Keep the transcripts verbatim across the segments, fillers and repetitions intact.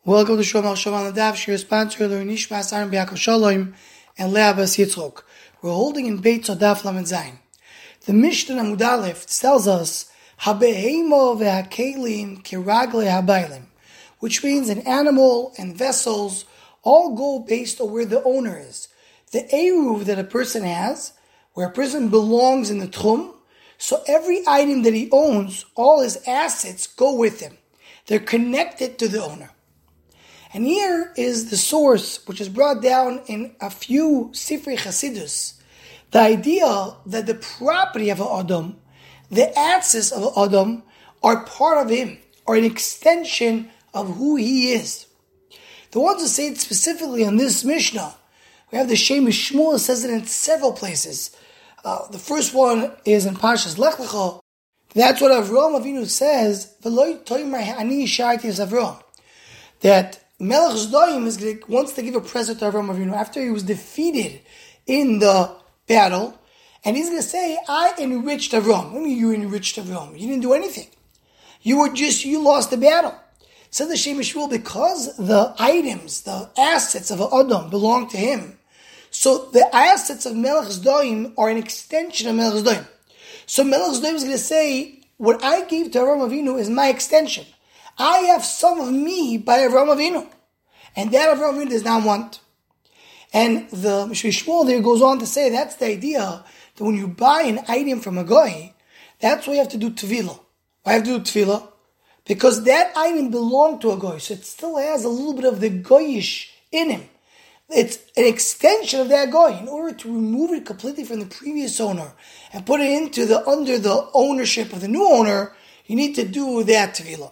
Welcome to Shomar Shalom on the Daf. Shir sponsor Learnish Basarim B'Yakov Shalom and Leah Bas Yitzchok. We're holding in Beit Tzadaf Lamed Zayin. The Mishnah Amud Aleph tells us Habeheimo veHakelim Kiragle Habaylim, which means an animal and vessels all go based on where the owner is. The eruv that a person has, where a person belongs in the tchum, so every item that he owns, all his assets go with him. They're connected to the owner. And here is the source, which is brought down in a few Sifrei Chasidus. The idea that the property of an Adam, the assets of an Adam, are part of him, are an extension of who he is. The ones who say it specifically on this Mishnah, we have the Shem Shmuel says it in several places. Uh, the first one is in Parshas Lech Lecha. That's what Avraham Avinu says, V'lo toimar ani sharti es Avraham, that Melech Zdoim is gonna, wants to give a present to Avraham Avinu after he was defeated in the battle, and he's going to say, I enriched Avraham. What do you mean you enriched Avraham? You didn't do anything. You were just, you lost the battle. Says the Shem Shmuel, because the items, the assets of Adam belong to him, so the assets of Melech Zdoim are an extension of Melech Zdoim. So Melech Zdoim is going to say, what I gave to Avraham Avinu is my extension. I have some of me by Avraham Avinu. And that Avraham Avinu does not want. And the Mishnah Shmuel there goes on to say that's the idea that when you buy an item from a guy, that's why you have to do tevilah. Why have to do tevilah? Because that item belonged to a guy, so it still has a little bit of the goyish in him. It's an extension of that guy. In order to remove it completely from the previous owner and put it into the under the ownership of the new owner, you need to do that tevilah.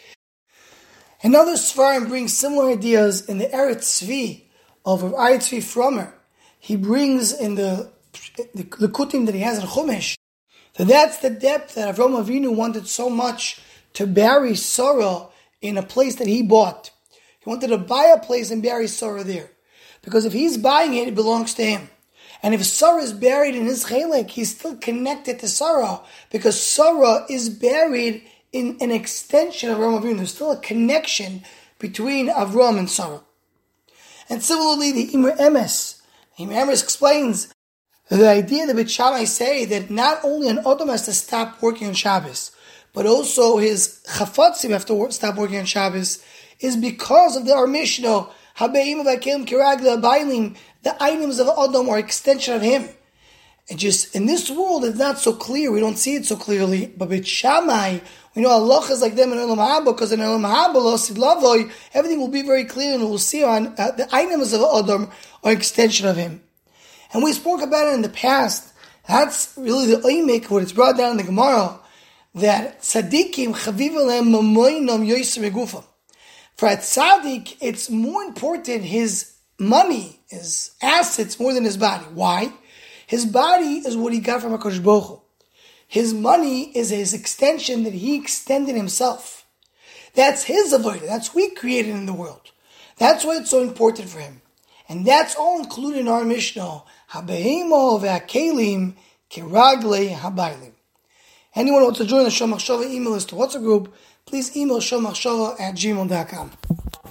Another Sfarim brings similar ideas in the Eretz Tzvi of Eretz Tzvi Fromer. He brings in the the, the Kutim that he has in Chumash. So that's the depth that Avraham Avinu wanted so much to bury Sarah in a place that he bought. He wanted to buy a place and bury Sarah there. Because if he's buying it, it belongs to him. And if Sarah is buried in his chelek, he's still connected to Sarah. Because Sarah is buried in an extension of Avraham Avinu. There's still a connection between Avram and Sarah. And similarly, the Imre Emes. Imre Emes explains the idea that Beit Shammai say that not only an Adam has to stop working on Shabbos, but also his chafatzim have to stop working on Shabbos, is because of the our Mishnah, Habeim v'akelim kiragla bailim, the items of Adam are extension of him. And just in this world, it's not so clear. We don't see it so clearly. But Beit Shammai, we know Allah is like them in Olam Haba, because in Olam Haba, everything will be very clear, and we'll see on uh, the items of Adam are an extension of him. And we spoke about it in the past. That's really the oimek, what it's brought down in the Gemara, that tzaddikim chaviv aleim mamoinam yoser megufam. For a tzaddik, it's more important his money, his assets, more than his body. Why? His body is what he got from HaKadosh Baruch Hu. His money is his extension that he extended himself. That's his avodah. That's what he created in the world. That's why it's so important for him. And that's all included in our Mishnah. Habeheimo ve'akelim kiragle habaylim. Anyone who wants to join the Shomar Shava email list to WhatsApp group, please email shomachshava at gmail dot com.